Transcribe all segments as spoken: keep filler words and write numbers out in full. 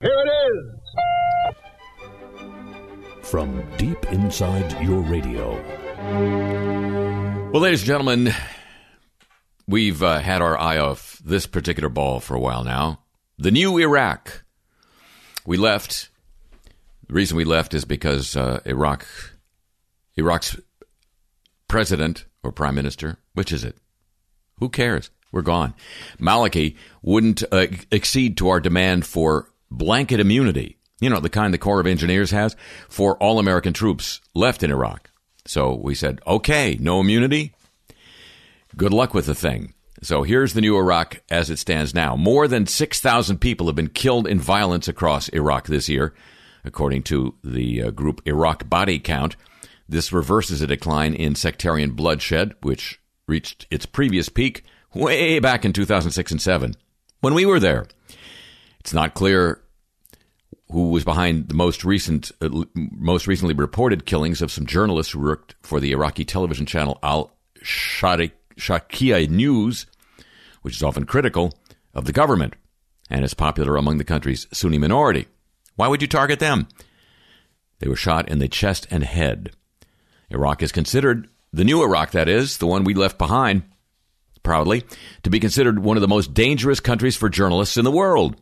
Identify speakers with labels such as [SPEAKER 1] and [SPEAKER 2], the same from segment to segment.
[SPEAKER 1] Here it is.
[SPEAKER 2] From deep inside your radio.
[SPEAKER 3] Well, ladies and gentlemen, we've uh, had our eye off this particular ball for a while now. The new Iraq. We left. The reason we left is because uh, Iraq, Iraq's president or prime minister, which is it? Who cares? We're gone. Maliki wouldn't uh, accede to our demand for blanket immunity. You know, the kind the Corps of Engineers has for all American troops left in Iraq. So we said, okay, no immunity. Good luck with the thing. So here's the new Iraq as it stands now. More than six thousand people have been killed in violence across Iraq this year, according to the uh, group Iraq Body Count. This reverses a decline in sectarian bloodshed, which reached its previous peak way back in two thousand six and seven, when we were there. It's not clear who was behind the most recent, uh, most recently reported killings of some journalists who worked for the Iraqi television channel Al-Sharqiya News, which is often critical of the government and is popular among the country's Sunni minority. Why would you target them? They were shot in the chest and head. Iraq is considered, the new Iraq that is, the one we left behind, proudly, to be considered one of the most dangerous countries for journalists in the world.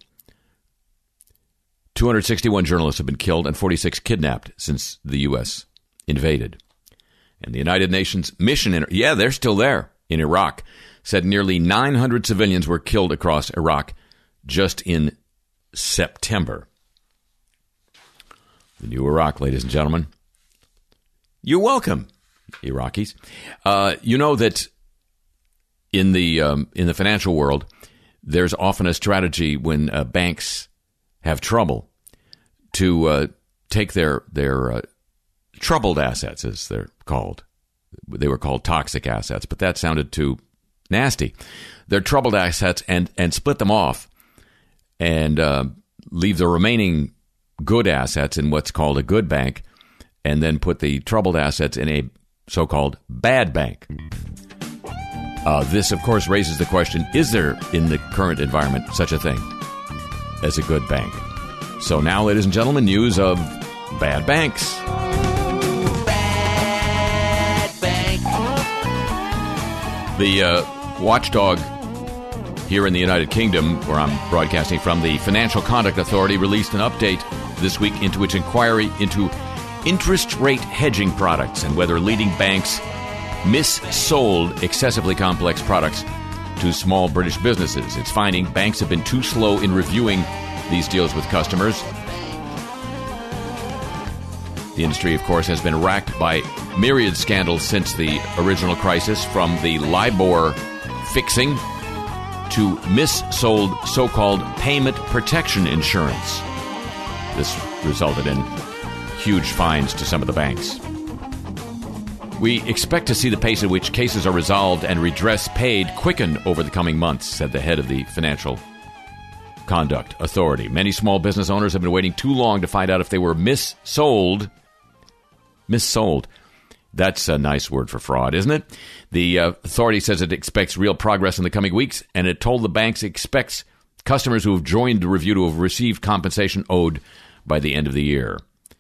[SPEAKER 3] two hundred sixty-one journalists have been killed and forty-six kidnapped since the U S invaded. And the United Nations mission, in, yeah, they're still there in Iraq, said nearly nine hundred civilians were killed across Iraq just in September. The new Iraq, ladies and gentlemen. You're welcome, Iraqis. Uh, you know that in the um, in the financial world, there's often a strategy when uh, banks have trouble to uh, take their their uh, troubled assets, as they're called. They were called toxic assets, but that sounded too nasty. Their troubled assets and and split them off and uh, leave the remaining good assets in what's called a good bank, and then put the troubled assets in a so-called bad bank. Uh, this, of course, raises the question, is there in the current environment such a thing as a good bank? So now, ladies and gentlemen, news of bad banks.
[SPEAKER 4] Bad bank.
[SPEAKER 3] The uh, watchdog here in the United Kingdom, where I'm broadcasting from, the Financial Conduct Authority released an update this week into its inquiry into interest rate hedging products and whether leading banks missold excessively complex products to small British businesses. It's finding banks have been too slow in reviewing these deals with customers. The industry, of course, has been racked by myriad scandals since the original crisis, from the LIBOR fixing to missold so-called payment protection insurance. This resulted in huge fines to some of the banks. We expect to see the pace at which cases are resolved and redress paid quicken over the coming months, said the head of the Financial Conduct Authority. Many small business owners have been waiting too long to find out if they were missold. Missold. That's a nice word for fraud, isn't it? The uh, authority says it expects real progress in the coming weeks, and it told the banks it expects customers who have joined the review to have received compensation owed by the end of the year.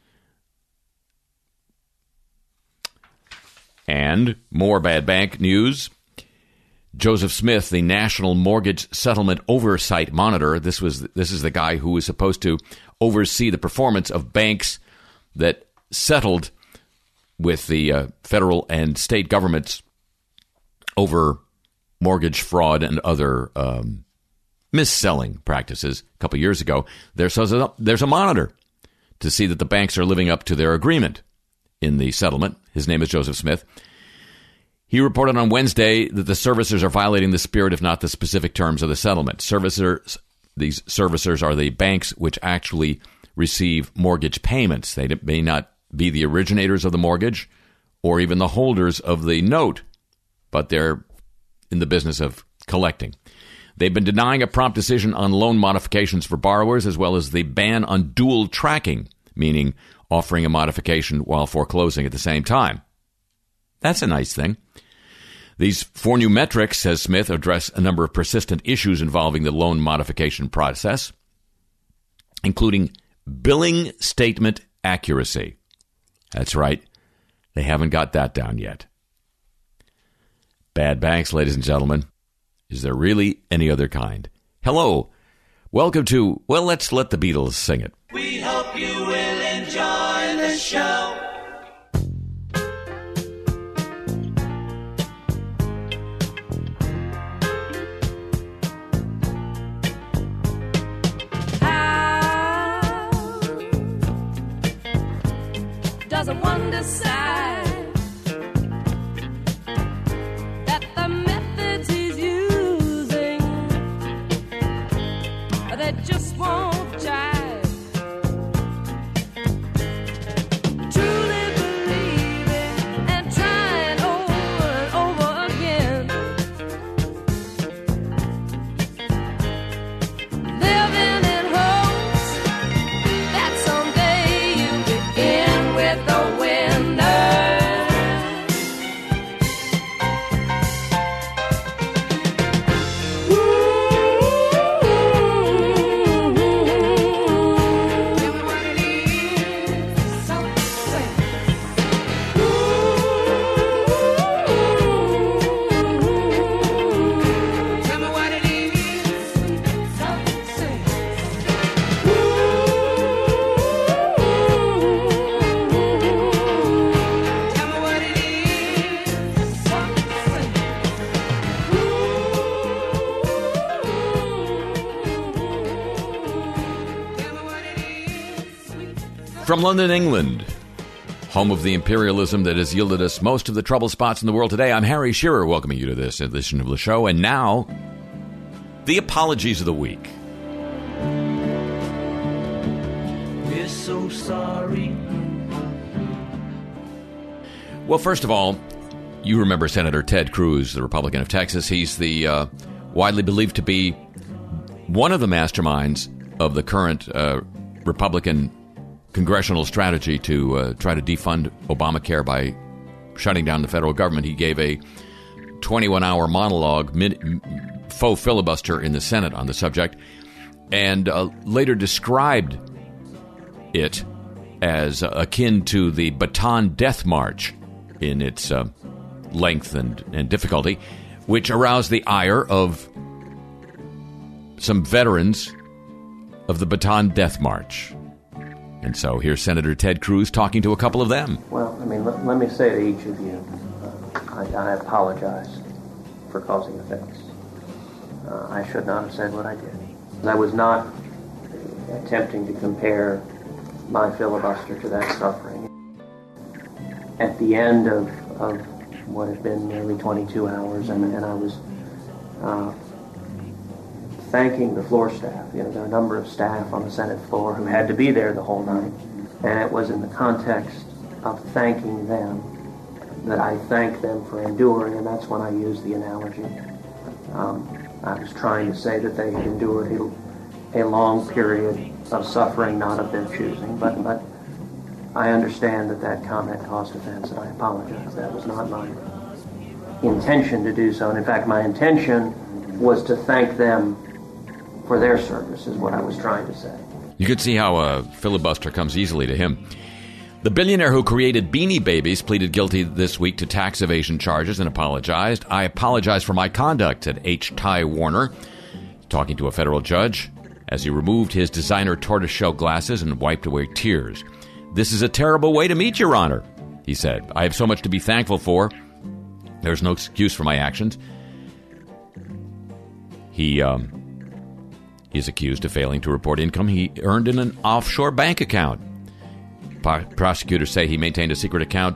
[SPEAKER 3] And more bad bank news. Joseph Smith, the National Mortgage Settlement Oversight Monitor, this was this is the guy who was supposed to oversee the performance of banks that settled with the uh, federal and state governments over mortgage fraud and other um, mis-selling practices a couple years ago. There's a, there's a monitor to see that the banks are living up to their agreement in the settlement. His name is Joseph Smith. He reported on Wednesday that the servicers are violating the spirit, if not the specific terms of the settlement. Servicers, these servicers are the banks which actually receive mortgage payments. They may not be the originators of the mortgage or even the holders of the note, but they're in the business of collecting. They've been denying a prompt decision on loan modifications for borrowers, as well as the ban on dual tracking, meaning offering a modification while foreclosing at the same time. That's a nice thing. These four new metrics, says Smith, address a number of persistent issues involving the loan modification process. including billing statement accuracy. That's right. They haven't got that down yet. Bad banks, ladies and gentlemen. Is there really any other kind? Hello. Welcome to, well, let's let the Beatles sing it.
[SPEAKER 4] We hope you will enjoy the show.
[SPEAKER 5] Does a one decide that the methods he's using, they just won't jive? Truly believing and trying over and over again, living in hopes that someday you'll begin with the winner. Ooh, tell me what it is. Something say. Ooh, tell me what it is. Something say. Ooh, tell me what it is. Something say. Tell me what it is.
[SPEAKER 3] From London, England, home of the imperialism that has yielded us most of the trouble spots in the world today, I'm Harry Shearer, welcoming you to this edition of the show. And now, the apologies of the week.
[SPEAKER 4] We're so sorry.
[SPEAKER 3] Well, first of all, you remember Senator Ted Cruz, the Republican of Texas. He's the uh, widely believed to be one of the masterminds of the current uh, Republican congressional strategy to uh, try to defund Obamacare by shutting down the federal government. He gave a twenty-one hour monologue, mid, faux filibuster in the Senate on the subject, and uh, later described it as uh, akin to the Bataan Death March in its uh, length and, and difficulty, which aroused the ire of some veterans of the Bataan Death March. And so here's Senator Ted Cruz talking to a couple of them.
[SPEAKER 6] Well, I mean, let, let me say to each of you, uh, I, I apologize for causing offense. Uh, I should not have said what I did. I was not attempting to compare my filibuster to that suffering. At the end of, of what had been nearly twenty-two hours, and, and I was uh, thanking the floor staff. You know, there are a number of staff on the Senate floor who had to be there the whole night, and it was in the context of thanking them that I thanked them for enduring, and that's when I used the analogy. Um, I was trying to say that they had endured a, a long period of suffering, not of their choosing, but, but I understand that that comment caused offense, and I apologize. That was not my intention to do so, and in fact, my intention was to thank them for their service, is what I was trying to say.
[SPEAKER 3] You could see how a filibuster comes easily to him. The billionaire who created Beanie Babies pleaded guilty this week to tax evasion charges and apologized. I apologize for my conduct, said H. Ty Warner, talking to a federal judge as he removed his designer tortoiseshell glasses and wiped away tears. This is a terrible way to meet, Your Honor, he said. I have so much to be thankful for. There's no excuse for my actions. He, um... He is accused of failing to report income he earned in an offshore bank account. Po- prosecutors say he maintained a secret account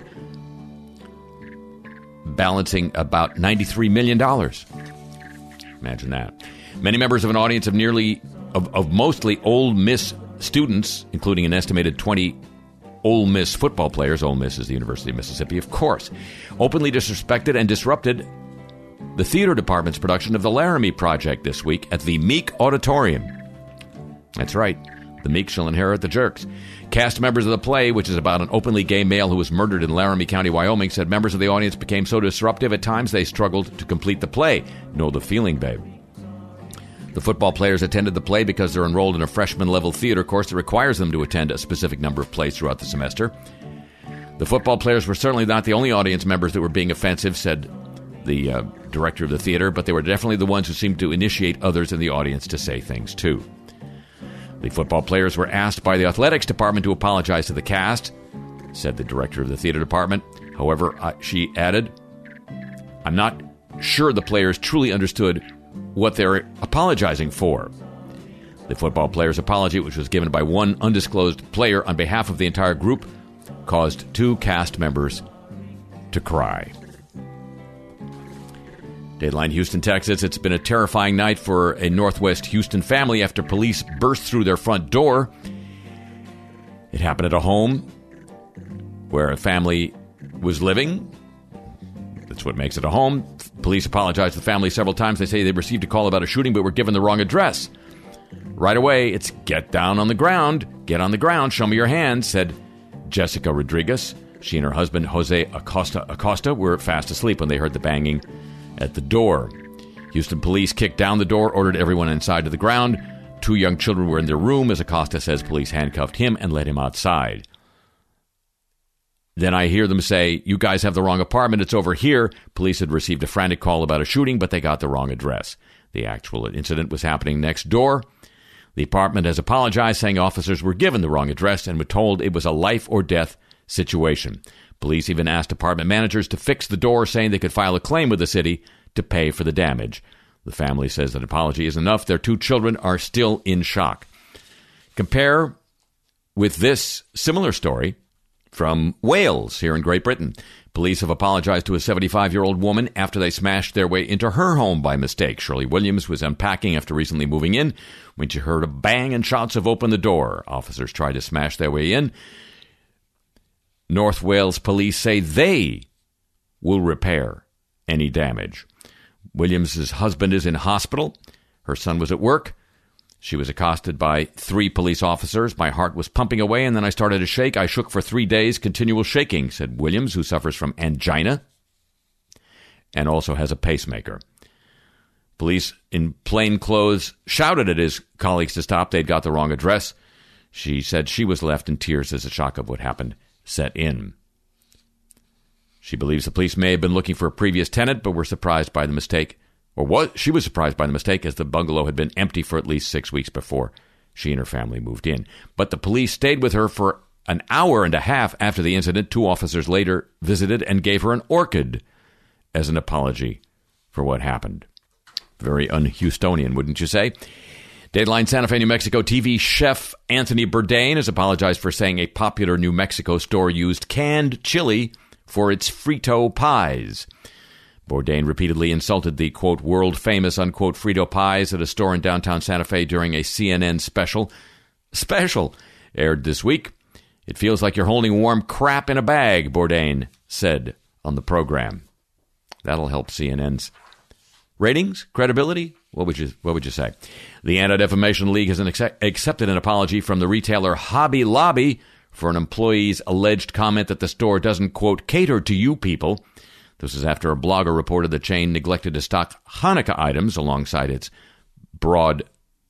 [SPEAKER 3] balancing about ninety-three million dollars. Imagine that. Many members of an audience of nearly, of, of mostly Ole Miss students, including an estimated twenty Ole Miss football players, Ole Miss is the University of Mississippi, of course, openly disrespected and disrupted the theater department's production of The Laramie Project this week at the Meek Auditorium. That's right. The meek shall inherit the jerks. Cast members of the play, which is about an openly gay male who was murdered in Laramie County, Wyoming, said members of the audience became so disruptive at times they struggled to complete the play. Know the feeling, babe. The football players attended the play because they're enrolled in a freshman-level theater course that requires them to attend a specific number of plays throughout the semester. The football players were certainly not the only audience members that were being offensive, said the uh, director of the theater, but they were definitely the ones who seemed to initiate others in the audience to say things too. The football players were asked by the athletics department to apologize to the cast, said the director of the theater department. However, uh, she added, I'm not sure the players truly understood what they're apologizing for. The football players' apology, which was given by one undisclosed player on behalf of the entire group, caused two cast members to cry. Dateline Houston, Texas. It's been a terrifying night for a Northwest Houston family after police burst through their front door. It happened at a home where a family was living. That's what makes it a home. Police apologized to the family several times. They say they received a call about a shooting but were given the wrong address. Right away, it's get down on the ground. Get on the ground. Show me your hands, said Jessica Rodriguez. She and her husband, Jose Acosta, Acosta, were fast asleep when they heard the banging at the door. Houston police kicked down the door, ordered everyone inside to the ground. Two young children were in their room. As Acosta says, police handcuffed him and led him outside. Then I hear them say, you guys have the wrong apartment, it's over here. Police had received a frantic call about a shooting, but they got the wrong address. The actual incident was happening next door. The apartment has apologized, saying officers were given the wrong address and were told it was a life or death situation. Police even asked apartment managers to fix the door, saying they could file a claim with the city to pay for the damage. The family says that apology is enough. Their two children are still in shock. Compare with this similar story from Wales here in Great Britain. Police have apologized to a seventy-five-year-old woman after they smashed their way into her home by mistake. Shirley Williams was unpacking after recently moving in when she heard a bang and shouts of open the door. Officers tried to smash their way in. North Wales police say they will repair any damage. Williams' husband is in hospital. Her son was at work. She was accosted by three police officers. My heart was pumping away, and then I started to shake. I shook for three days, continual shaking, said Williams, who suffers from angina and also has a pacemaker. Police in plain clothes shouted at his colleagues to stop. They'd got the wrong address. She said she was left in tears as the shock of what happened set in. She believes the police may have been looking for a previous tenant, but were surprised by the mistake. Or what? She was surprised by the mistake, as the bungalow had been empty for at least six weeks before she and her family moved in. But the police stayed with her for an hour and a half after the incident. Two officers later visited and gave her an orchid as an apology for what happened. Very un-Houstonian, wouldn't you say? Dateline Santa Fe, New Mexico T V chef Anthony Bourdain has apologized for saying a popular New Mexico store used canned chili for its Frito pies. Bourdain repeatedly insulted the, quote, world-famous, unquote, Frito pies at a store in downtown Santa Fe during a C N N special. Special aired this week. It feels like you're holding warm crap in a bag, Bourdain said on the program. That'll help C N N's ratings, credibility. What would you What would you say? The Anti-Defamation League has an accept, accepted an apology from the retailer Hobby Lobby for an employee's alleged comment that the store doesn't, quote, cater to you people. This is after a blogger reported the chain neglected to stock Hanukkah items alongside its broad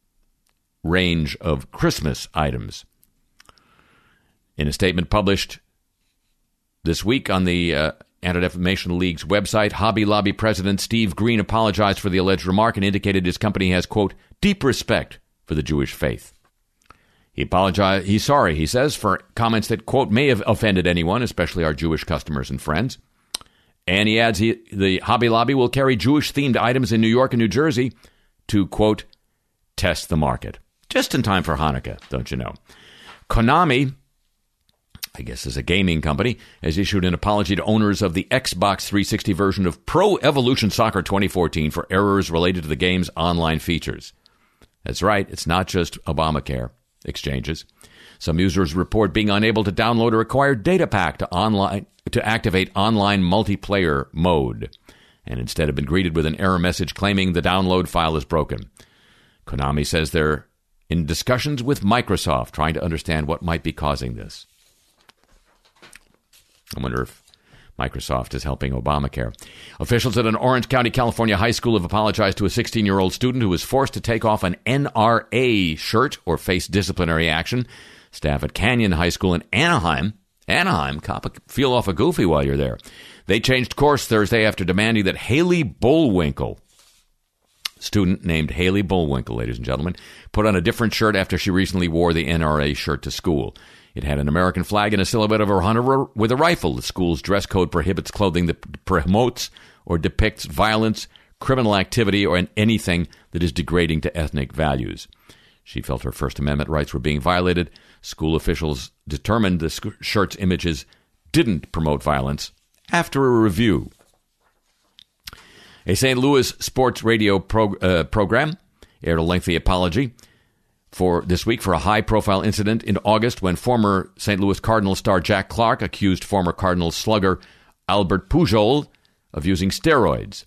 [SPEAKER 3] range of Christmas items. In a statement published this week on the uh, Anti-Defamation League's website, Hobby Lobby President Steve Green apologized for the alleged remark and indicated his company has, quote, deep respect for the Jewish faith. He apologized. He's sorry, he says, for comments that, quote, may have offended anyone, especially our Jewish customers and friends. And he adds he, the Hobby Lobby will carry Jewish-themed items in New York and New Jersey to, quote, test the market. Just in time for Hanukkah, don't you know? Konami, I guess is a gaming company, has issued an apology to owners of the Xbox three sixty version of Pro Evolution Soccer twenty fourteen for errors related to the game's online features. That's right, it's not just Obamacare exchanges. Some users report being unable to download a required data pack to online to activate online multiplayer mode, and instead have been greeted with an error message claiming the download file is broken. Konami says they're in discussions with Microsoft trying to understand what might be causing this. I wonder if Microsoft is helping Obamacare. Officials at an Orange County, California high school have apologized to a sixteen-year-old student who was forced to take off an N R A shirt or face disciplinary action. Staff at Canyon High School in Anaheim, Anaheim, cop a, feel off a goofy while you're there. They changed course Thursday after demanding that Haley Bullwinkle, student named Haley Bullwinkle, ladies and gentlemen, put on a different shirt after she recently wore the N R A shirt to school. It had an American flag and a silhouette of a hunter with a rifle. The school's dress code prohibits clothing that promotes or depicts violence, criminal activity, or anything that is degrading to ethnic values. She felt her First Amendment rights were being violated. School officials determined the shirt's images didn't promote violence after a review. A Saint Louis sports radio pro, uh, program aired a lengthy apology for this week for a high-profile incident in August when former Saint Louis Cardinals star Jack Clark accused former Cardinals slugger Albert Pujol of using steroids.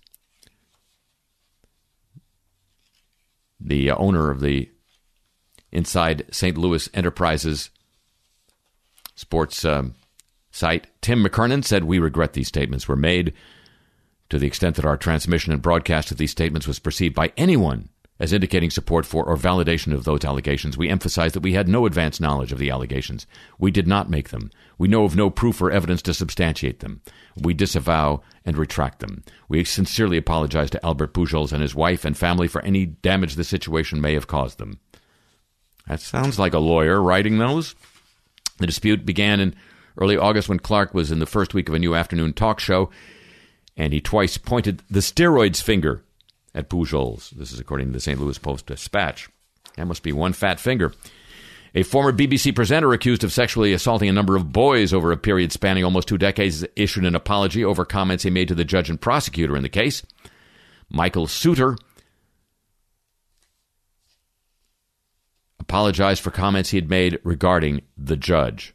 [SPEAKER 3] The uh, owner of the Inside Saint Louis Enterprises sports um, site, Tim McKernan, said, "We regret these statements were made. To the extent that our transmission and broadcast of these statements was perceived by anyone as indicating support for or validation of those allegations, we emphasize that we had no advance knowledge of the allegations. We did not make them. We know of no proof or evidence to substantiate them. We disavow and retract them. We sincerely apologize to Albert Pujols and his wife and family for any damage the situation may have caused them." That sounds like a lawyer writing those. The dispute began in early August when Clark was in the first week of a new afternoon talk show, and he twice pointed the steroids finger at Pujols. This is according to the Saint Louis Post-Dispatch. That must be one fat finger. A former B B C presenter accused of sexually assaulting a number of boys over a period spanning almost two decades issued an apology over comments he made to the judge and prosecutor in the case. Michael Suter apologized for comments he had made regarding the judge.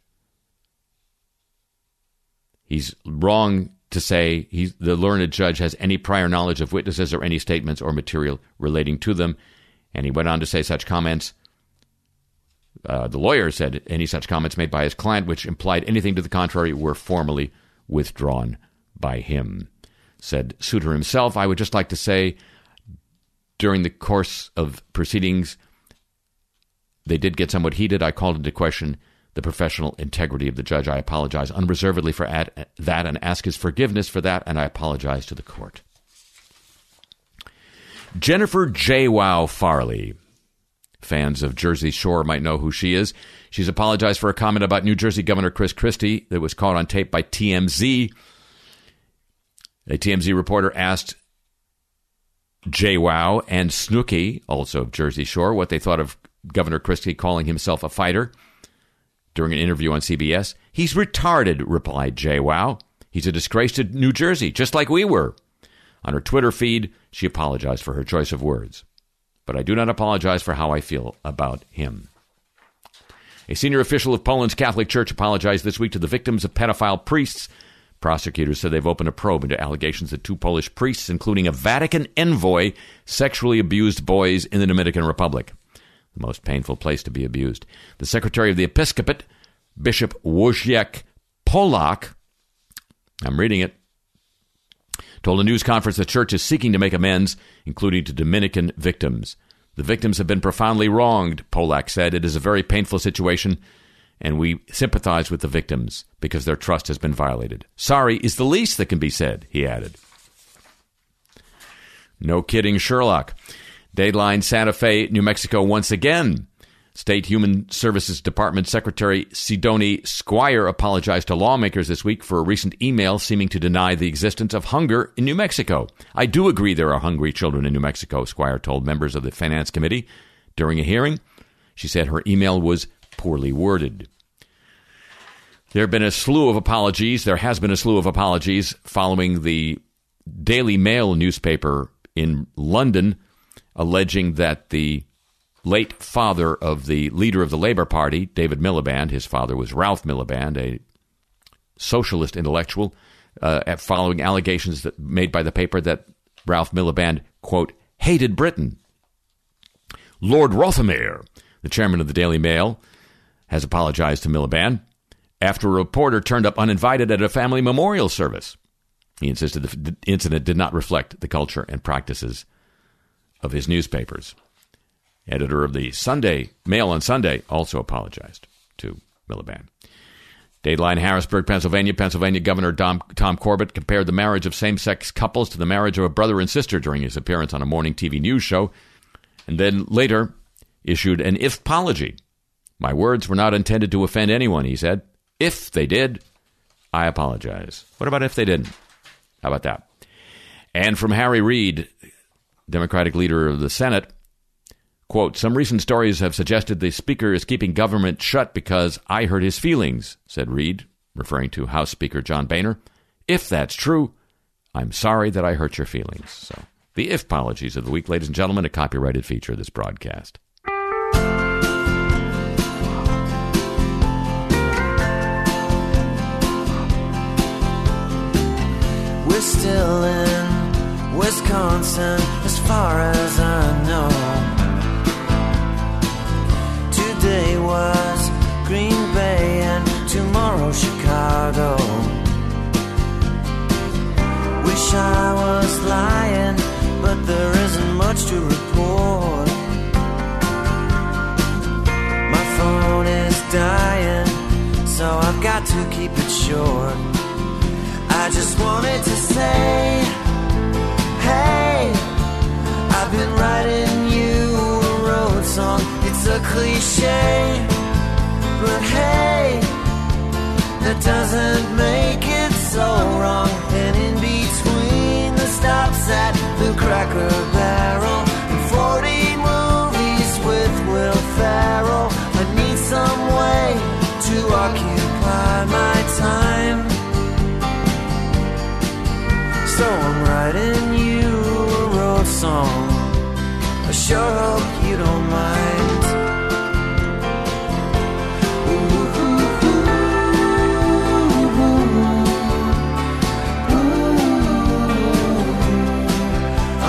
[SPEAKER 3] He's wrong to say he's, the learned judge has any prior knowledge of witnesses or any statements or material relating to them. And he went on to say such comments, uh, the lawyer said any such comments made by his client which implied anything to the contrary were formally withdrawn by him. Said Suter himself, "I would just like to say during the course of proceedings, they did get somewhat heated. I called into question the professional integrity of the judge. I apologize unreservedly for ad- that and ask his forgiveness for that, and I apologize to the court." Jennifer J. Wow Farley. Fans of Jersey Shore might know who she is. She's apologized for a comment about New Jersey Governor Chris Christie that was caught on tape by T M Z. A T M Z reporter asked J. Wow and Snooki, also of Jersey Shore, what they thought of Governor Christie calling himself a fighter during an interview on C B S. "He's retarded," replied J. Wow. "He's a disgrace to New Jersey, just like we were." On her Twitter feed, she apologized for her choice of words. "But I do not apologize for how I feel about him." A senior official of Poland's Catholic Church apologized this week to the victims of pedophile priests. Prosecutors said they've opened a probe into allegations that two Polish priests, including a Vatican envoy, sexually abused boys in the Dominican Republic. The most painful place to be abused. The Secretary of the Episcopate, Bishop Wojciech Polak, I'm reading it, told a news conference the church is seeking to make amends, including to Dominican victims. "The victims have been profoundly wronged," Polak said. "It is a very painful situation, and we sympathize with the victims because their trust has been violated. Sorry is the least that can be said," he added. No kidding, Sherlock. Dayline, Santa Fe, New Mexico once again. State Human Services Department Secretary Sidoni Squire apologized to lawmakers this week for a recent email seeming to deny the existence of hunger in New Mexico. "I do agree there are hungry children in New Mexico," Squire told members of the Finance Committee during a hearing. She said her email was poorly worded. There have been a slew of apologies. There has been a slew of apologies following the Daily Mail newspaper in London alleging that the late father of the leader of the Labour Party, David Miliband, his father was Ralph Miliband, a socialist intellectual, uh, following allegations that made by the paper that Ralph Miliband, quote, hated Britain. Lord Rothermere, the chairman of the Daily Mail, has apologized to Miliband after a reporter turned up uninvited at a family memorial service. He insisted the incident did not reflect the culture and practices of his newspapers. Editor of the Sunday Mail on Sunday also apologized to Miliband. Dateline, Harrisburg, Pennsylvania. Pennsylvania Governor Tom, Tom Corbett compared the marriage of same-sex couples to the marriage of a brother and sister during his appearance on a morning T V news show, and then later issued an if-apology. My words were not intended to offend anyone, he said. If they did, I apologize. What about if they didn't? How about that? And from Harry Reid, Democratic leader of the Senate, quote, some recent stories have suggested the Speaker is keeping government shut because I hurt his feelings, said Reid, referring to House Speaker John Boehner. If that's true, I'm sorry that I hurt your feelings. So, the if apologies of the week, ladies and gentlemen, a copyrighted feature of this broadcast.
[SPEAKER 7] We're still in Wisconsin, as far as I know. Today was Green Bay and tomorrow Chicago. Wish I was lying, but there isn't much to report. My phone is dying, so I've got to keep it short. I just wanted to say, hey, I've been writing you a road song. It's a cliche, but hey, that doesn't make it so wrong. And in between the stops at the Cracker Barrel and forty movies with Will Ferrell, I need some way to occupy my time. So I'm writing you a road song. I sure hope you don't mind. Ooh, ooh, ooh, ooh,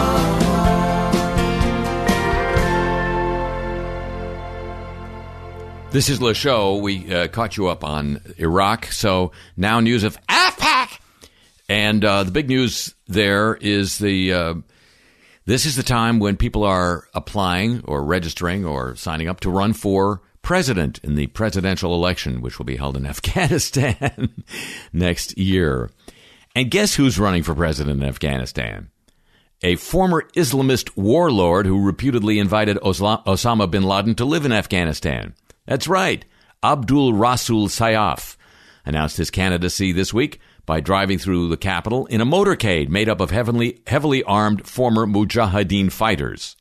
[SPEAKER 7] oh.
[SPEAKER 3] This is Le Show. We uh, caught you up on Iraq, so now news of AFPAC. And uh, the big news there is the uh, this is the time when people are applying or registering or signing up to run for president in the presidential election, which will be held in Afghanistan next year. And guess who's running for president in Afghanistan? A former Islamist warlord who reputedly invited Osla- Osama bin Laden to live in Afghanistan. That's right. Abdul Rasul Sayyaf announced his candidacy this week by driving through the capital in a motorcade made up of heavily, heavily armed former Mujahideen fighters.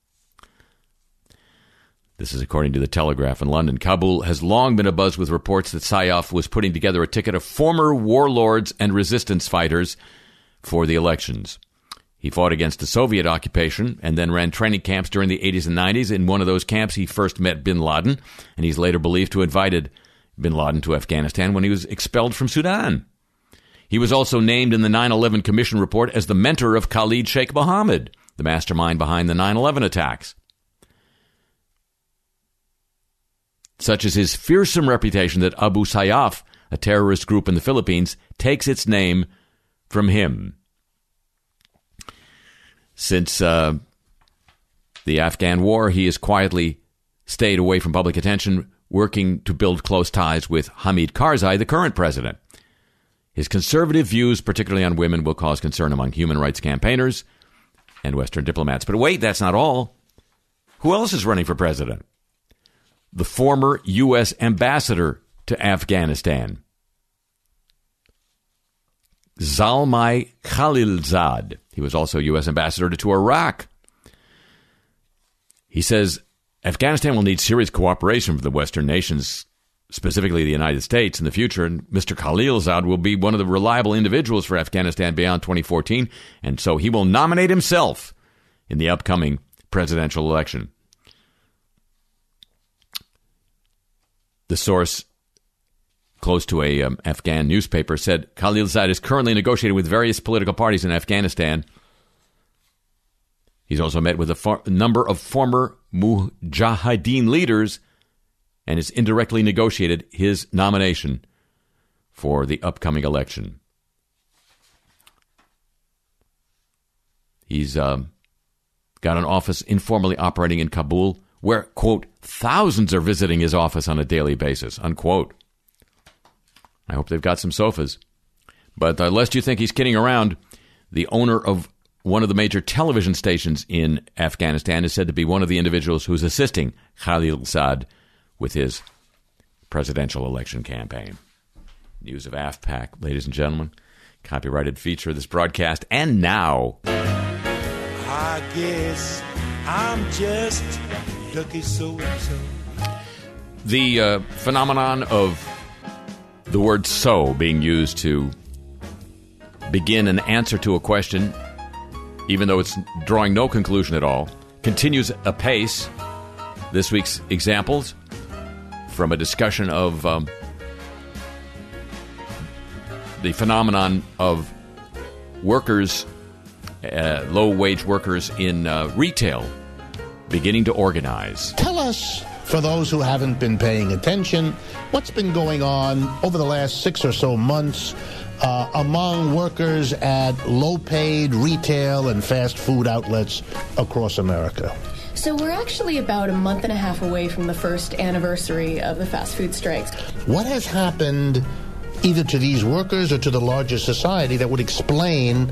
[SPEAKER 3] This is according to the Telegraph in London. Kabul has long been abuzz with reports that Sayyaf was putting together a ticket of former warlords and resistance fighters for the elections. He fought against the Soviet occupation and then ran training camps during the eighties and nineties. In one of those camps, he first met bin Laden, and he's later believed to have invited bin Laden to Afghanistan when he was expelled from Sudan. He was also named in the nine eleven Commission report as the mentor of Khalid Sheikh Mohammed, the mastermind behind the nine eleven attacks. Such is his fearsome reputation that Abu Sayyaf, a terrorist group in the Philippines, takes its name from him. Since uh, the Afghan war, he has quietly stayed away from public attention, working to build close ties with Hamid Karzai, the current president. His conservative views, particularly on women, will cause concern among human rights campaigners and Western diplomats. But wait, that's not all. Who else is running for president? The former U S ambassador to Afghanistan, Zalmay Khalilzad. He was also U S ambassador to Iraq. He says Afghanistan will need serious cooperation from the Western nations, specifically the United States, in the future, and Mister Khalilzad will be one of the reliable individuals for Afghanistan beyond twenty fourteen, and so he will nominate himself in the upcoming presidential election. The source close to a um, Afghan newspaper said Khalilzad is currently negotiating with various political parties in Afghanistan. He's also met with a for- number of former Mujahideen leaders and has indirectly negotiated his nomination for the upcoming election. He's uh, got an office informally operating in Kabul where, quote, thousands are visiting his office on a daily basis, unquote. I hope they've got some sofas. But uh, lest you think he's kidding around, the owner of one of the major television stations in Afghanistan is said to be one of the individuals who's assisting Khalilzad with his presidential election campaign. News of AFPAC, ladies and gentlemen. Copyrighted feature of this broadcast. And now,
[SPEAKER 8] I guess I'm just lucky so-and-so.
[SPEAKER 3] The uh, phenomenon of the word so being used to begin an answer to a question, even though it's drawing no conclusion at all, continues apace. This week's examples from a discussion of um, the phenomenon of workers, uh, low-wage workers in uh, retail beginning to organize.
[SPEAKER 1] Tell us, for those who haven't been paying attention, what's been going on over the last six or so months uh, among workers at low-paid retail and fast food outlets across America.
[SPEAKER 9] So we're actually about a month and a half away from the first anniversary of the fast food strikes.
[SPEAKER 1] What has happened either to these workers or to the larger society that would explain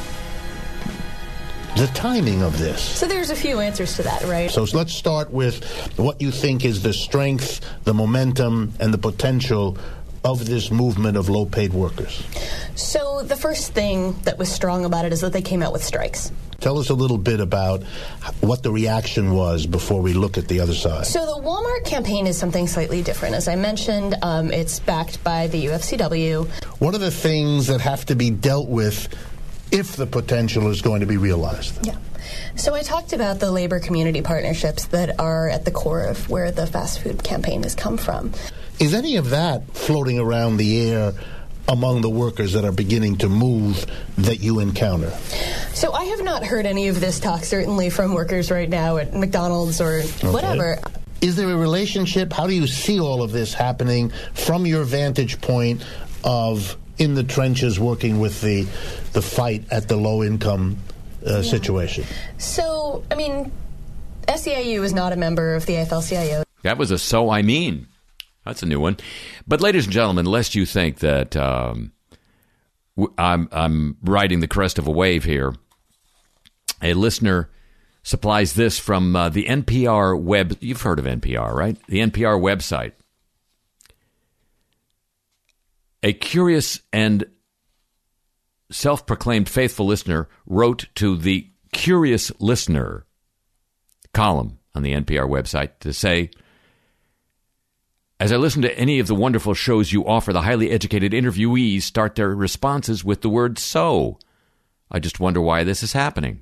[SPEAKER 1] the timing of this?
[SPEAKER 9] So there's a few answers to that, right?
[SPEAKER 1] So let's start with what you think is the strength, the momentum, and the potential of this movement of low-paid workers.
[SPEAKER 9] So the first thing that was strong about it is that they came out with strikes.
[SPEAKER 1] Tell us a little bit about what the reaction was before we look at the other side.
[SPEAKER 9] So the Walmart campaign is something slightly different. As I mentioned, um, it's backed by the U F C W.
[SPEAKER 1] What are the things that have to be dealt with if the potential is going to be realized?
[SPEAKER 9] Yeah. So I talked about the labor community partnerships that are at the core of where the fast food campaign has come from.
[SPEAKER 1] Is any of that floating around the air among the workers that are beginning to move that you encounter?
[SPEAKER 9] So I have not heard any of this talk, certainly from workers right now at McDonald's or
[SPEAKER 1] Okay.
[SPEAKER 9] whatever.
[SPEAKER 1] Is there a relationship? How do you see all of this happening from your vantage point of in the trenches working with the the fight at the low-income uh,
[SPEAKER 9] Yeah.
[SPEAKER 1] situation?
[SPEAKER 9] So, I mean, S E I U is not a member of the A F L C I O.
[SPEAKER 3] That was a so I mean. That's a new one. But ladies and gentlemen, lest you think that um, w- I'm, I'm riding the crest of a wave here, a listener supplies this from uh, the N P R web. You've heard of N P R, right? The N P R website. A curious and self-proclaimed faithful listener wrote to the Curious Listener column on the N P R website to say, as I listen to any of the wonderful shows you offer, the highly educated interviewees start their responses with the word so. I just wonder why this is happening.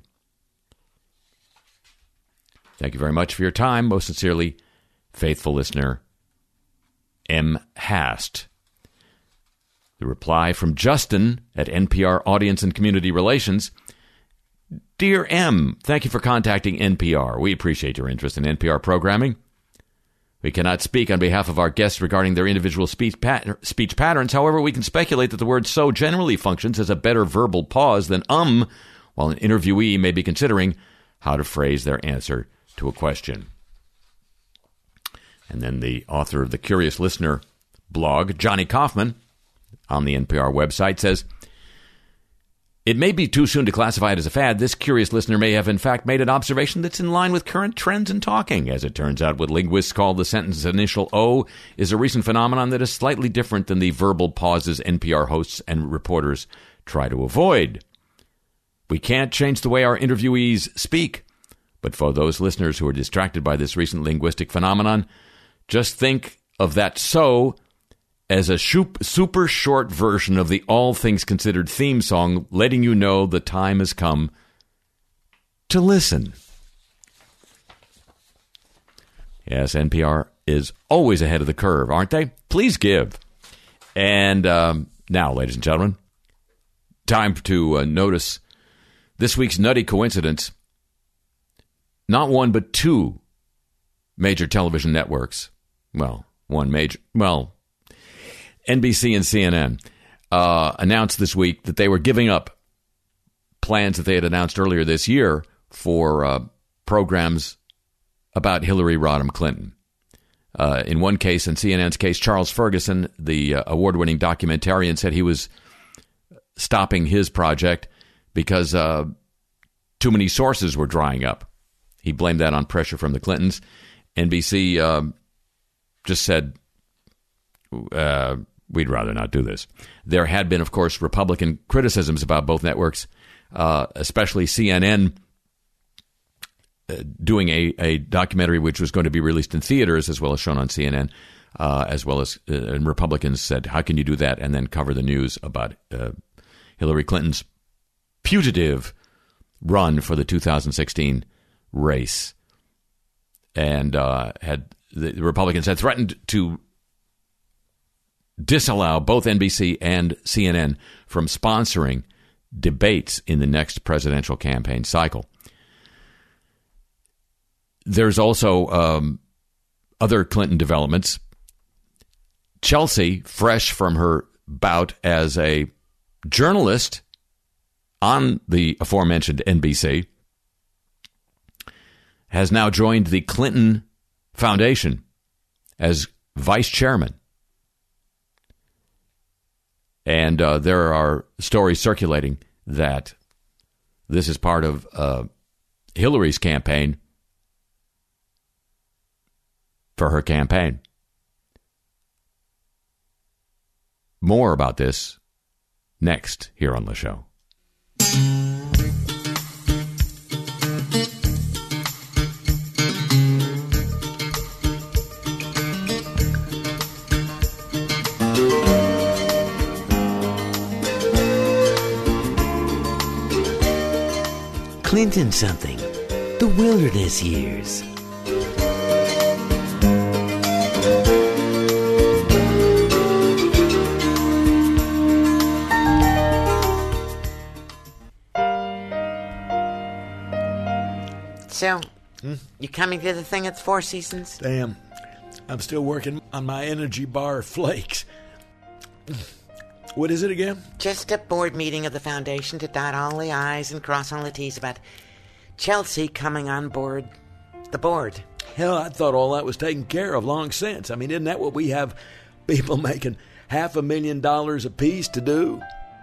[SPEAKER 3] Thank you very much for your time. Most sincerely, faithful listener, M. Hast. The reply from Justin at N P R Audience and Community Relations. Dear M, thank you for contacting N P R. We appreciate your interest in N P R programming. We cannot speak on behalf of our guests regarding their individual speech, pat- speech patterns. However, we can speculate that the word so generally functions as a better verbal pause than um, while an interviewee may be considering how to phrase their answer to a question. And then the author of the Curious Listener blog, Johnny Kaufman, on the N P R website, says, it may be too soon to classify it as a fad. This curious listener may have, in fact, made an observation that's in line with current trends in talking. As it turns out, what linguists call the sentence initial O is a recent phenomenon that is slightly different than the verbal pauses N P R hosts and reporters try to avoid. We can't change the way our interviewees speak, but for those listeners who are distracted by this recent linguistic phenomenon, just think of that so as a super short version of the All Things Considered theme song, letting you know the time has come to listen. Yes, N P R is always ahead of the curve, aren't they? Please give. And um, now, ladies and gentlemen, time to uh, notice this week's nutty coincidence. Not one, but two major television networks. Well, one major, well, N B C and C N N uh, announced this week that they were giving up plans that they had announced earlier this year for uh, programs about Hillary Rodham Clinton. Uh, in one case, in C N N's case, Charles Ferguson, the uh, award-winning documentarian, said he was stopping his project because uh, too many sources were drying up. He blamed that on pressure from the Clintons. N B C uh, just said, uh, we'd rather not do this. There had been, of course, Republican criticisms about both networks, uh, especially C N N uh, doing a, a documentary which was going to be released in theaters as well as shown on C N N, uh, as well as uh, and Republicans said, how can you do that and then cover the news about uh, Hillary Clinton's putative run for the two thousand sixteen race? And uh, had the Republicans had threatened to disallow both N B C and C N N from sponsoring debates in the next presidential campaign cycle. There's also um, other Clinton developments. Chelsea, fresh from her bout as a journalist on the aforementioned N B C, has now joined the Clinton Foundation as vice chairman. And uh, there are stories circulating that this is part of uh, Hillary's campaign for her campaign. More about this next here on the show.
[SPEAKER 10] Clinton something. The wilderness years.
[SPEAKER 11] So, hmm? you coming to the thing at the Four Seasons?
[SPEAKER 8] Damn. I'm still working on my energy bar flakes. What is it again?
[SPEAKER 11] Just a board meeting of the foundation to dot all the I's and cross all the T's about Chelsea coming on board the board.
[SPEAKER 8] Hell, I thought all that was taken care of long since. I mean, isn't that what we have people making half a million dollars apiece to do?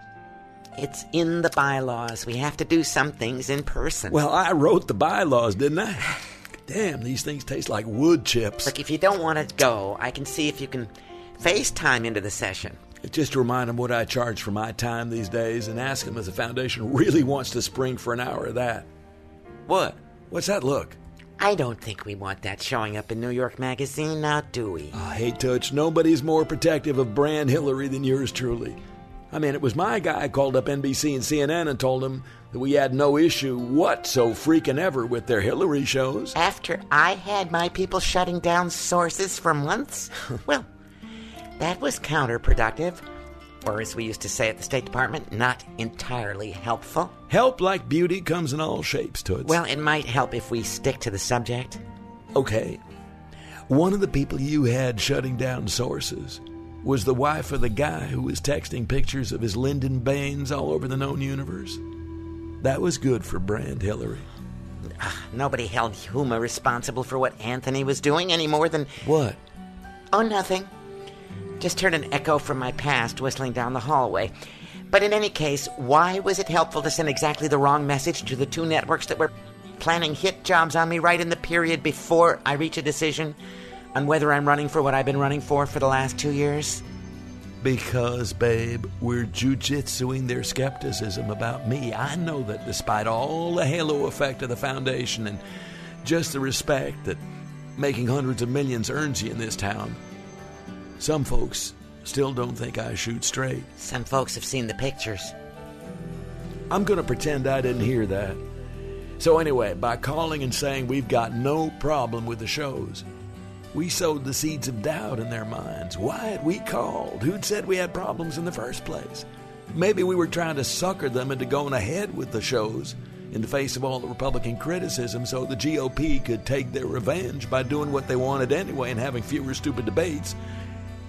[SPEAKER 11] It's in the bylaws. We have to do some things in person.
[SPEAKER 8] Well, I wrote the bylaws, didn't I? Damn, these things taste like wood chips.
[SPEAKER 11] Look, if you don't want to go, I can see if you can FaceTime into the session.
[SPEAKER 8] Just remind them what I charge for my time these days and ask them if the foundation really wants to spring for an hour of that.
[SPEAKER 11] What?
[SPEAKER 8] What's that look?
[SPEAKER 11] I don't think we want that showing up in New York Magazine, now do we?
[SPEAKER 8] Oh, hey, Tooch, nobody's more protective of brand Hillary than yours truly. I mean, it was my guy called up N B C and C N N and told them that we had no issue what so freaking ever with their Hillary shows.
[SPEAKER 11] After I had my people shutting down sources for months? Well, that was counterproductive. Or as we used to say at the State Department, not entirely helpful.
[SPEAKER 8] Help like beauty comes in all shapes, Toots.
[SPEAKER 11] Well, it might help if we stick to the subject.
[SPEAKER 8] Okay. One of the people you had shutting down sources was the wife of the guy who was texting pictures of his Lyndon Baines all over the known universe. That was good for brand Hillary.
[SPEAKER 11] Uh, nobody held Huma responsible for what Anthony was doing any more than...
[SPEAKER 8] What?
[SPEAKER 11] Oh, nothing. Just heard an echo from my past whistling down the hallway. But in any case, why was it helpful to send exactly the wrong message to the two networks that were planning hit jobs on me right in the period before I reach a decision on whether I'm running for what I've been running for for the last two years?
[SPEAKER 8] Because, babe, we're jujitsuing their skepticism about me. I know that despite all the halo effect of the foundation and just the respect that making hundreds of millions earns you in this town, some folks still don't think I shoot straight.
[SPEAKER 11] Some folks have seen the pictures.
[SPEAKER 8] I'm going to pretend I didn't hear that. So anyway, by calling and saying we've got no problem with the shows, we sowed the seeds of doubt in their minds. Why had we called? Who'd said we had problems in the first place? Maybe we were trying to sucker them into going ahead with the shows in the face of all the Republican criticism so the G O P could take their revenge by doing what they wanted anyway and having fewer stupid debates.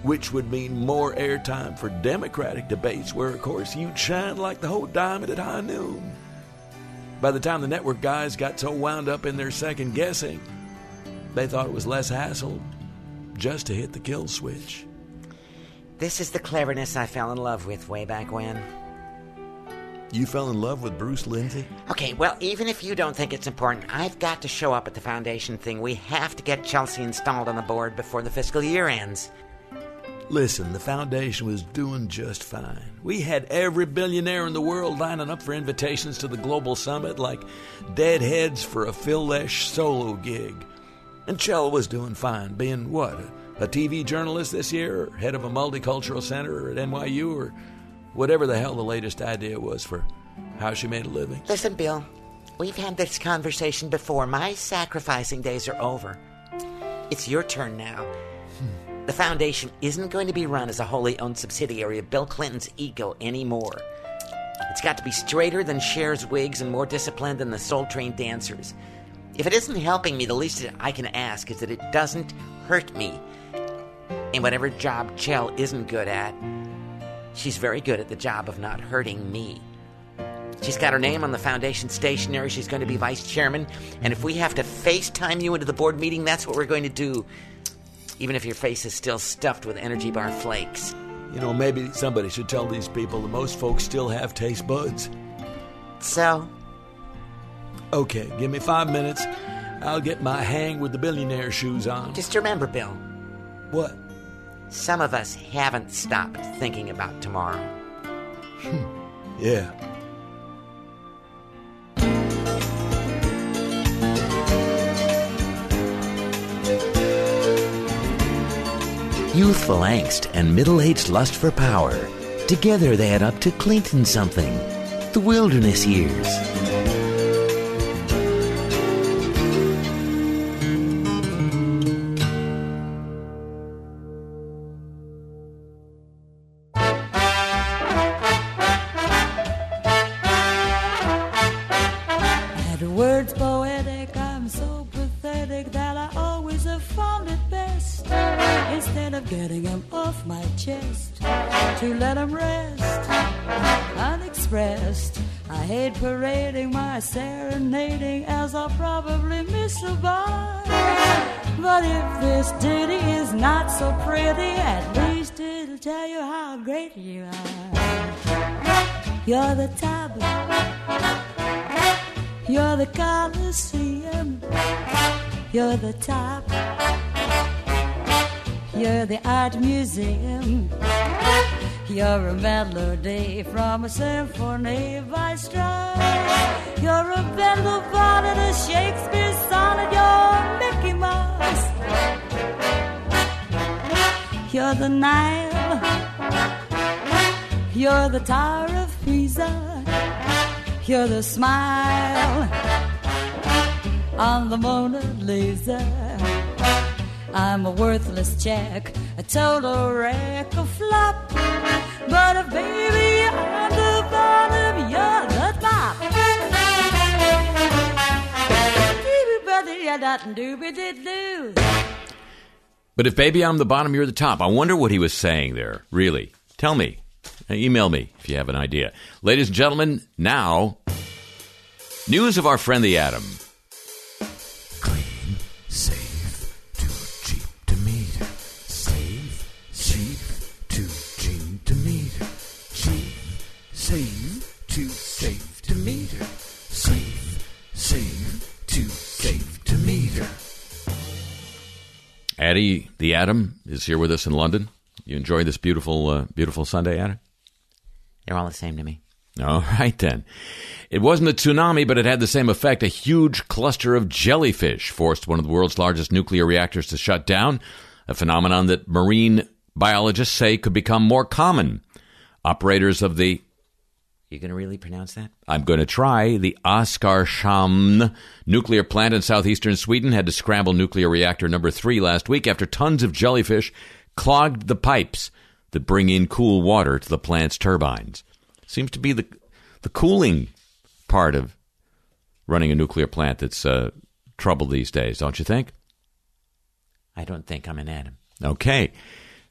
[SPEAKER 8] which would mean more airtime for Democratic debates where, of course, you'd shine like the whole diamond at high noon. By the time the network guys got so wound up in their second guessing, they thought it was less hassle just to hit the kill switch.
[SPEAKER 11] This is the cleverness I fell in love with way back when.
[SPEAKER 8] You fell in love with Bruce Lindsay?
[SPEAKER 11] Okay, well, even if you don't think it's important, I've got to show up at the foundation thing. We have to get Chelsea installed on the board before the fiscal year ends.
[SPEAKER 8] Listen, the foundation was doing just fine. We had every billionaire in the world lining up for invitations to the global summit like deadheads for a Phil Lesh solo gig. And Chell was doing fine, being what, a, a T V journalist this year, or head of a multicultural center at N Y U, or whatever the hell the latest idea was for how she made a living.
[SPEAKER 11] Listen, Bill, we've had this conversation before. My sacrificing days are over. It's your turn now. The foundation isn't going to be run as a wholly owned subsidiary of Bill Clinton's ego anymore. It's got to be straighter than Cher's wigs and more disciplined than the Soul Train dancers. If it isn't helping me, the least that I can ask is that it doesn't hurt me. And whatever job Chell isn't good at, she's very good at the job of not hurting me. She's got her name on the foundation stationery. She's going to be vice chairman. And if we have to FaceTime you into the board meeting, that's what we're going to do. Even if your face is still stuffed with energy bar flakes.
[SPEAKER 8] You know, maybe somebody should tell these people that most folks still have taste buds.
[SPEAKER 11] So?
[SPEAKER 8] Okay, give me five minutes. I'll get my hang with the billionaire shoes on.
[SPEAKER 11] Just remember, Bill.
[SPEAKER 8] What?
[SPEAKER 11] Some of us haven't stopped thinking about tomorrow.
[SPEAKER 8] Yeah.
[SPEAKER 10] Youthful angst and middle-aged lust for power. Together they add up to Clinton something. The wilderness years.
[SPEAKER 5] At words poetic, I'm so pathetic that I always have found it best, instead of getting him off my chest, to let him rest unexpressed. I hate parading my serenading, as I'll probably miss a bar. But if this ditty is not so pretty, at least it'll tell you how great you are. You're the top, you're the Coliseum, you're the top, you're the art museum. You're a melody from a symphony by Strauss. You're a Bendel Bonnet, a Shakespeare sonnet. You're Mickey Mouse. You're the Nile. You're the Tower of Pisa. You're the smile on the Mona Lisa. I'm a worthless check, a total wreck, a flop. But if baby I'm the bottom, you're the top.
[SPEAKER 3] But if baby I'm the bottom, you're the top. I wonder what he was saying there, really. Tell me. Email me if you have an idea. Ladies and gentlemen, now, news of our friend the Atom.
[SPEAKER 10] Clean, safe, too cheap to meter. Safe, cheap, too cheap to meter. Cheap, safe, too safe to meter. Safe, safe, too safe to meter.
[SPEAKER 3] Addie, the Atom, is here with us in London. You enjoy this beautiful, uh, beautiful Sunday, Addie?
[SPEAKER 11] They're all the same to me.
[SPEAKER 3] All right, then. It wasn't a tsunami, but it had the same effect. A huge cluster of jellyfish forced one of the world's largest nuclear reactors to shut down, a phenomenon that marine biologists say could become more common. Operators of the...
[SPEAKER 11] You going to really pronounce that?
[SPEAKER 3] I'm going to try. The Oskarshamn nuclear plant in southeastern Sweden had to scramble nuclear reactor number three last week after tons of jellyfish clogged the pipes that bring in cool water to the plant's turbines. Seems to be the the cooling part of running a nuclear plant that's uh, trouble these days, don't you think?
[SPEAKER 11] I don't think I'm an atom.
[SPEAKER 3] Okay.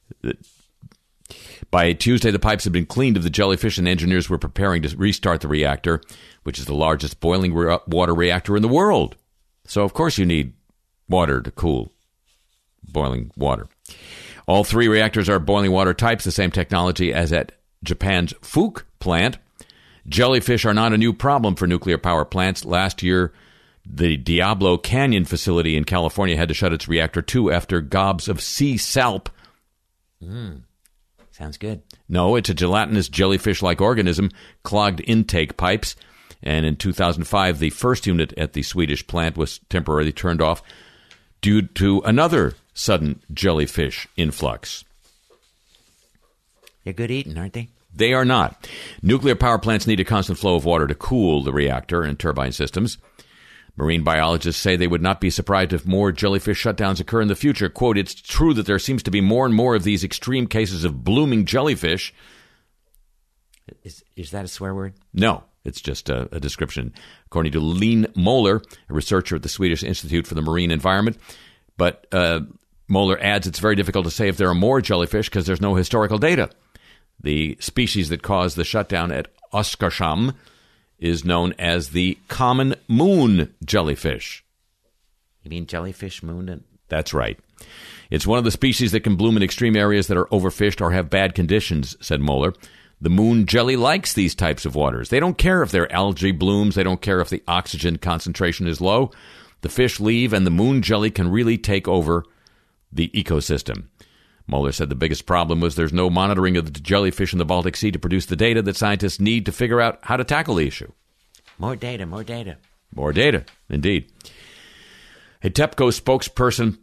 [SPEAKER 3] By Tuesday, the pipes had been cleaned of the jellyfish, and engineers were preparing to restart the reactor, which is the largest boiling re- water reactor in the world. So, of course, you need water to cool boiling water. All three reactors are boiling water types, the same technology as at Japan's Fuke plant. Jellyfish are not a new problem for nuclear power plants. Last year, the Diablo Canyon facility in California had to shut its reactor two after gobs of sea salp.
[SPEAKER 11] Mm. Sounds good.
[SPEAKER 3] No, it's a gelatinous jellyfish-like organism, clogged intake pipes. And in two thousand five, the first unit at the Swedish plant was temporarily turned off due to another sudden jellyfish influx.
[SPEAKER 11] They're good eating, aren't they?
[SPEAKER 3] They are not. Nuclear power plants need a constant flow of water to cool the reactor and turbine systems. Marine biologists say they would not be surprised if more jellyfish shutdowns occur in the future. Quote, it's true that there seems to be more and more of these extreme cases of blooming jellyfish.
[SPEAKER 11] Is, is that a swear word?
[SPEAKER 3] No, it's just a, a description. According to Lene Moller, a researcher at the Swedish Institute for the Marine Environment. But uh, Moller adds it's very difficult to say if there are more jellyfish because there's no historical data. The species that caused the shutdown at Oskarshamn is known as the common moon jellyfish.
[SPEAKER 11] You mean jellyfish moon?
[SPEAKER 3] That's right. It's one of the species that can bloom in extreme areas that are overfished or have bad conditions, said Moller. The moon jelly likes these types of waters. They don't care if they're algae blooms. They don't care if the oxygen concentration is low. The fish leave, and the moon jelly can really take over the ecosystem. Moller said the biggest problem was there's no monitoring of the jellyfish in the Baltic Sea to produce the data that scientists need to figure out how to tackle the issue.
[SPEAKER 11] More data, more data.
[SPEAKER 3] More data, indeed. A TEPCO spokesperson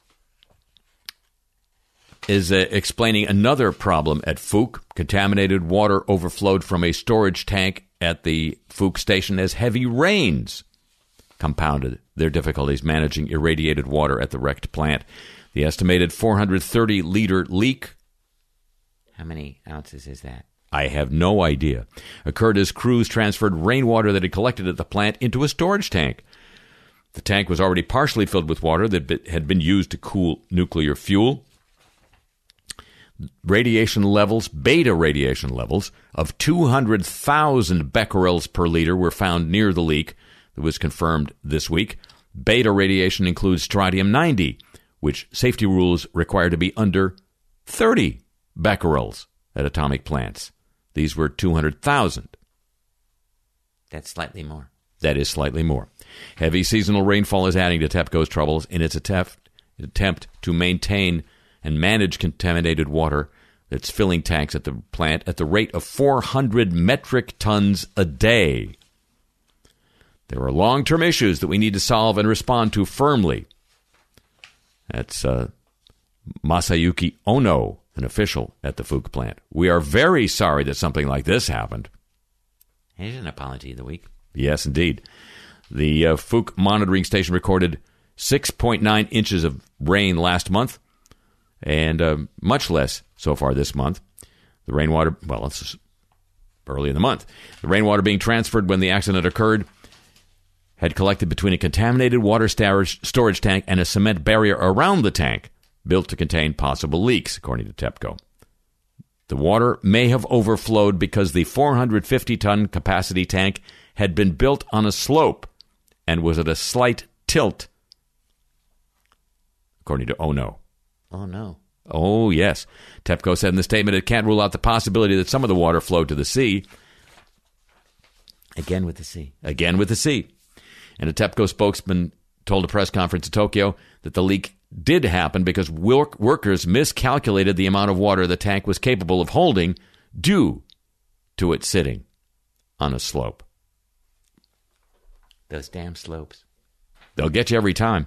[SPEAKER 3] is uh, explaining another problem at Fuke. Contaminated water overflowed from a storage tank at the Fuke station as heavy rains compounded their difficulties managing irradiated water at the wrecked plant. The estimated four hundred thirty liter leak,
[SPEAKER 11] how many ounces is that?
[SPEAKER 3] I have no idea, occurred as crews transferred rainwater that had collected at the plant into a storage tank. The tank was already partially filled with water that had been used to cool nuclear fuel. Radiation levels, beta radiation levels, of two hundred thousand becquerels per liter were found near the leak. That was confirmed this week. Beta radiation includes strontium ninety, which safety rules require to be under thirty becquerels at atomic plants. These were two hundred thousand.
[SPEAKER 11] That's slightly more.
[SPEAKER 3] That is slightly more. Heavy seasonal rainfall is adding to TEPCO's troubles in its attempt, attempt to maintain and manage contaminated water that's filling tanks at the plant at the rate of four hundred metric tons a day. There are long-term issues that we need to solve and respond to firmly. That's uh, Masayuki Ono, an official at the Fuke plant. We are very sorry that something like this happened.
[SPEAKER 11] Here's an apology of the week.
[SPEAKER 3] Yes, indeed. The uh, Fuke monitoring station recorded six point nine inches of rain last month, and uh, much less so far this month. The rainwater, well, it's early in the month. The rainwater being transferred when the accident occurred had collected between a contaminated water storage, storage tank and a cement barrier around the tank built to contain possible leaks, according to TEPCO. The water may have overflowed because the four hundred fifty ton capacity tank had been built on a slope and was at a slight tilt, according to Ono.
[SPEAKER 11] Oh, no.
[SPEAKER 3] Oh, yes. TEPCO said in the statement it can't rule out the possibility that some of the water flowed to the sea.
[SPEAKER 11] Again with the sea.
[SPEAKER 3] Again with the sea. And a TEPCO spokesman told a press conference in Tokyo that the leak did happen because work- workers miscalculated the amount of water the tank was capable of holding due to it sitting on a slope.
[SPEAKER 11] Those damn slopes.
[SPEAKER 3] They'll get you every time.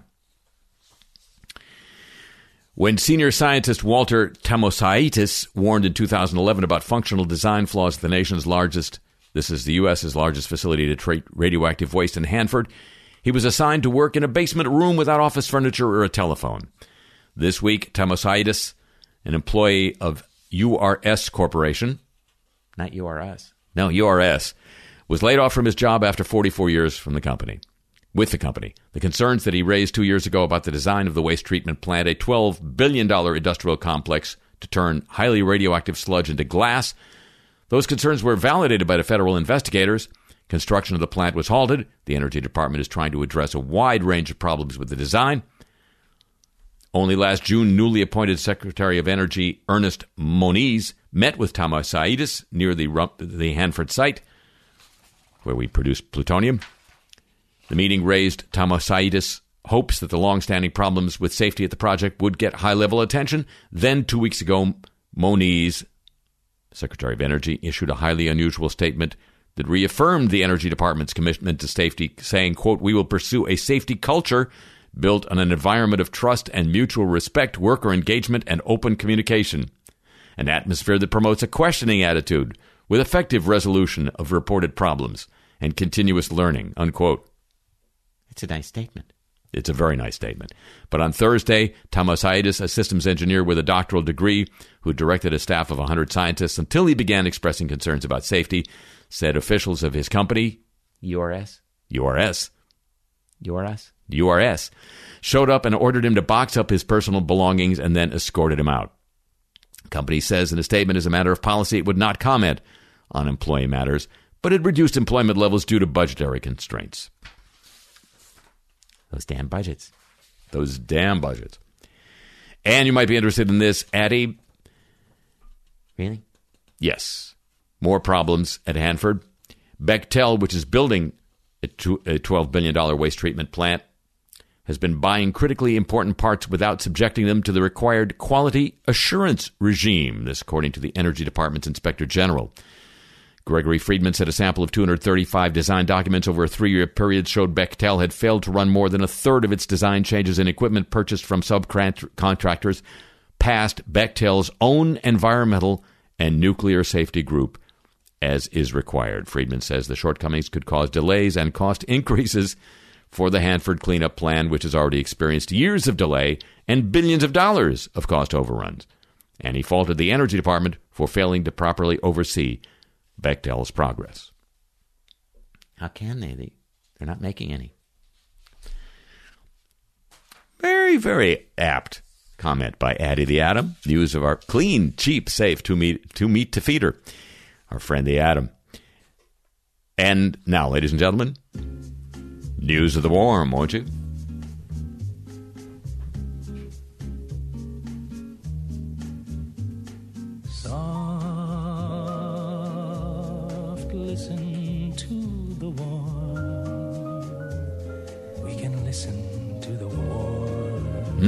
[SPEAKER 3] When senior scientist Walter Tamosaitis warned in two thousand eleven about functional design flaws at the nation's largest, this is the U S's largest facility to treat radioactive waste in Hanford, he was assigned to work in a basement room without office furniture or a telephone. This week, Tamosaitis, an employee of U R S Corporation,
[SPEAKER 11] not U R S,
[SPEAKER 3] no, U R S, was laid off from his job after forty-four years from the company. With the company. The concerns that he raised two years ago about the design of the waste treatment plant, a twelve billion dollars industrial complex to turn highly radioactive sludge into glass. Those concerns were validated by the federal investigators. Construction of the plant was halted. The Energy Department is trying to address a wide range of problems with the design. Only last June, newly appointed Secretary of Energy Ernest Moniz met with Thomasides near the, the Hanford site, where we produce plutonium. The meeting raised Thomasides' hopes that the long-standing problems with safety at the project would get high-level attention. Then, two weeks ago, Moniz, Secretary of Energy, issued a highly unusual statement that reaffirmed the Energy Department's commitment to safety, saying, quote, "We will pursue a safety culture built on an environment of trust and mutual respect, worker engagement, and open communication. An atmosphere that promotes a questioning attitude with effective resolution of reported problems and continuous learning," unquote.
[SPEAKER 11] It's a nice statement.
[SPEAKER 3] It's a very nice statement. But on Thursday, Thomasides, a systems engineer with a doctoral degree who directed a staff of one hundred scientists until he began expressing concerns about safety, said officials of his company,
[SPEAKER 11] U R S?
[SPEAKER 3] U R S,
[SPEAKER 11] U R S?
[SPEAKER 3] U R S, showed up and ordered him to box up his personal belongings and then escorted him out. The company says in a statement, as a matter of policy, it would not comment on employee matters, but it reduced employment levels due to budgetary constraints.
[SPEAKER 11] Those damn budgets.
[SPEAKER 3] Those damn budgets. And you might be interested in this, Addie.
[SPEAKER 11] Really?
[SPEAKER 3] Yes. More problems at Hanford. Bechtel, which is building a twelve billion dollars waste treatment plant, has been buying critically important parts without subjecting them to the required quality assurance regime. This, according to the Energy Department's Inspector General. Gregory Friedman said a sample of two hundred thirty-five design documents over a three-year period showed Bechtel had failed to run more than a third of its design changes in equipment purchased from subcontractors past Bechtel's own environmental and nuclear safety group, as is required. Friedman says the shortcomings could cause delays and cost increases for the Hanford cleanup plan, which has already experienced years of delay and billions of dollars of cost overruns. And he faulted the Energy Department for failing to properly oversee Bechtel's progress.
[SPEAKER 11] How can they? they? They're not making any.
[SPEAKER 3] Very, very apt comment by Addie the Atom. News of our clean, cheap, safe two meat, two meat to feeder. Our friend the Atom. And now, ladies and gentlemen, news of the warm, won't you?
[SPEAKER 12] Soft, listen to the warm. We can listen to the warm.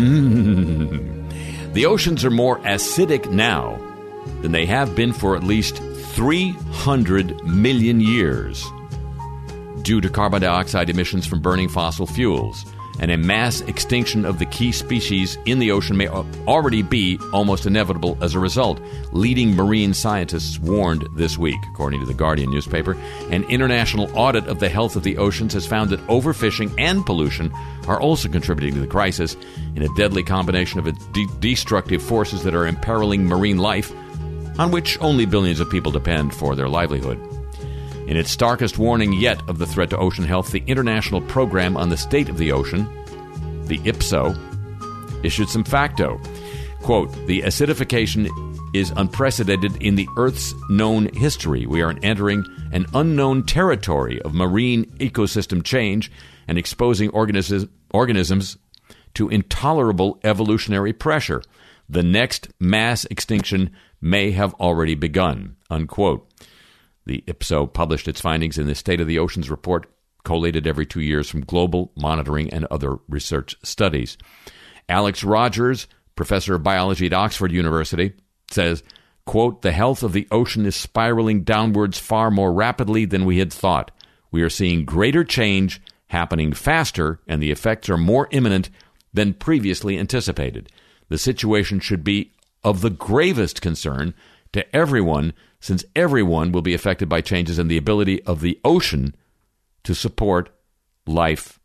[SPEAKER 3] Mm. The oceans are more acidic now than they have been for at least three hundred million years due to carbon dioxide emissions from burning fossil fuels, and a mass extinction of the key species in the ocean may already be almost inevitable as a result. Leading marine scientists warned this week, according to the Guardian newspaper. An international audit of the health of the oceans has found that overfishing and pollution are also contributing to the crisis in a deadly combination of de- destructive forces that are imperiling marine life, on which only billions of people depend for their livelihood. In its starkest warning yet of the threat to ocean health, the International Program on the State of the Ocean, the I P S O, issued some facto. Quote, "The acidification is unprecedented in the Earth's known history. We are entering an unknown territory of marine ecosystem change and exposing organisms, organisms to intolerable evolutionary pressure. The next mass extinction may have already begun," unquote. The I P S O published its findings in the State of the Oceans report, collated every two years from global monitoring and other research studies. Alex Rogers, professor of biology at Oxford University, says, quote, "The health of the ocean is spiraling downwards far more rapidly than we had thought. We are seeing greater change happening faster, and the effects are more imminent than previously anticipated. The situation should be of the gravest concern to everyone, since everyone will be affected by changes in the ability of the ocean to support life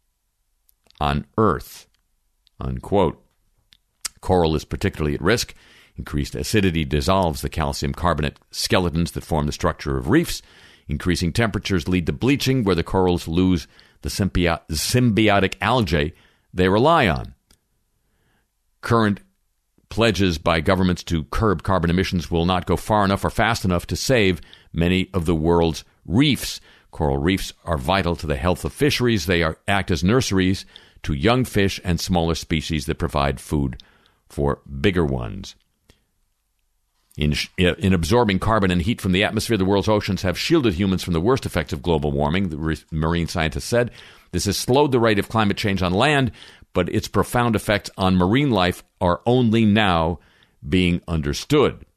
[SPEAKER 3] on Earth," unquote. Coral is particularly at risk. Increased acidity dissolves the calcium carbonate skeletons that form the structure of reefs. Increasing temperatures lead to bleaching, where the corals lose the symbiotic algae they rely on. Current pledges by governments to curb carbon emissions will not go far enough or fast enough to save many of the world's reefs. Coral reefs are vital to the health of fisheries. They are, act as nurseries to young fish and smaller species that provide food for bigger ones. In, in absorbing carbon and heat from the atmosphere, the world's oceans have shielded humans from the worst effects of global warming, the re- marine scientists said. This has slowed the rate of climate change on land, but its profound effects on marine life are only now being understood.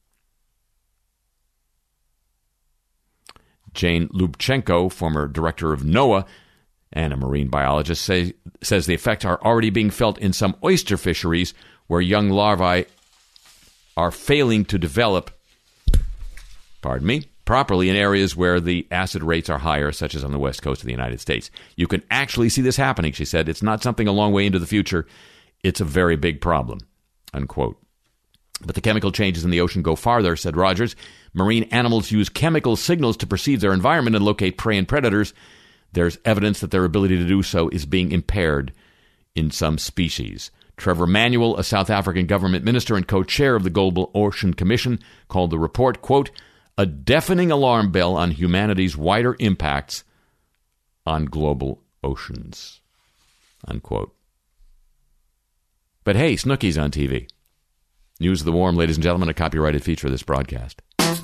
[SPEAKER 3] Jane Lubchenco, former director of NOAA and a marine biologist, say, says the effects are already being felt in some oyster fisheries where young larvae are failing to develop, pardon me, properly in areas where the acid rates are higher, such as on the west coast of the United States. You can actually see this happening, she said. It's not something a long way into the future. It's a very big problem, unquote. But the chemical changes in the ocean go farther, said Rogers. Marine animals use chemical signals to perceive their environment and locate prey and predators. There's evidence that their ability to do so is being impaired in some species. Trevor Manuel, a South African government minister and co-chair of the Global Ocean Commission, called the report, quote, a deafening alarm bell on humanity's wider impacts on global oceans, unquote. But hey, Snooki's on T V. News of the Warm, ladies and gentlemen, a copyrighted feature of this broadcast.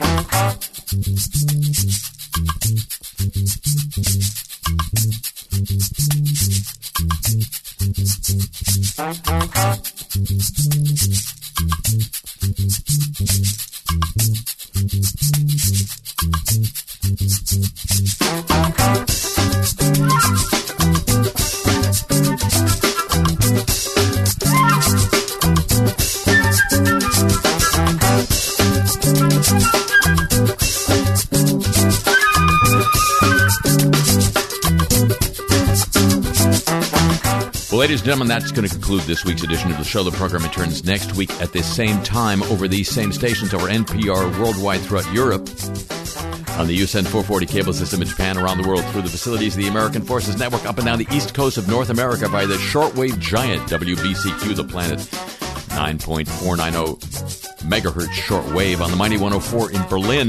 [SPEAKER 3] Well, ladies and gentlemen, that's going to conclude this week's edition of the show. The program returns next week at this same time over these same stations over N P R worldwide throughout Europe, on the U S N four forty cable system in Japan, around the world through the facilities of the American Forces Network, up and down the east coast of North America by the shortwave giant W B C Q, the planet nine point four nine zero megahertz shortwave, on the mighty one oh four in Berlin.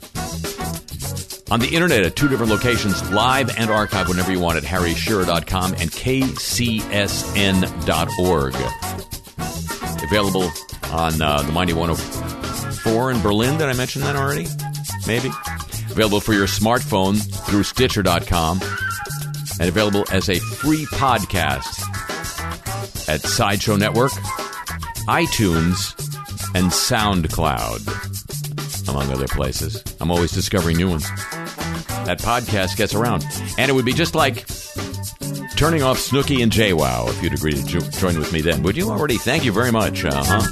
[SPEAKER 3] On the internet at two different locations, live and archived whenever you want at harry shearer dot com and k c s n dot org. Available on uh, the mighty one oh four in Berlin. Did I mention that already? Maybe. Available for your smartphone through stitcher dot com. And available as a free podcast at Sideshow Network, iTunes, and SoundCloud, among other places. I'm always discovering new ones. That podcast gets around. And it would be just like turning off Snooki and JWoww if you'd agree to jo- join with me then. Would you already? Thank you very much. Uh-huh.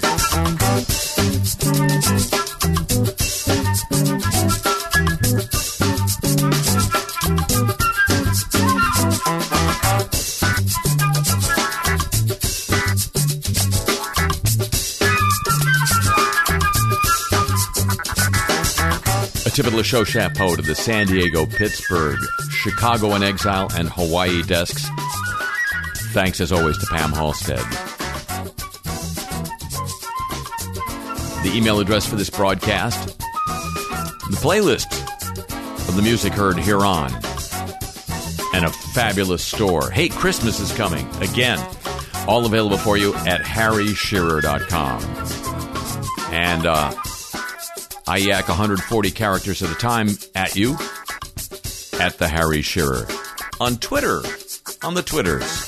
[SPEAKER 3] Tip of the show chapeau to the San Diego, Pittsburgh, Chicago in Exile, and Hawaii desks. Thanks, as always, to Pam Halstead. The email address for this broadcast, the playlist of the music heard here on, and a fabulous store. Hey, Christmas is coming. Again, all available for you at harry shearer dot com. And, uh... I yak one hundred forty characters at a time at you, at the Harry Shearer. On Twitter, on the Twitters.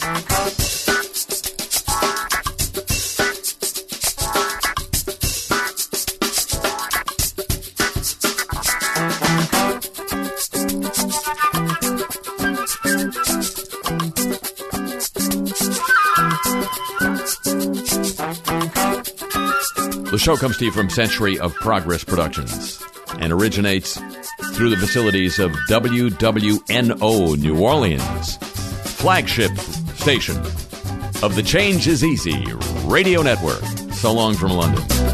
[SPEAKER 3] The show comes to you from Century of Progress Productions and originates through the facilities of W W N O New Orleans, flagship station of the Change is Easy Radio Network. So long from London.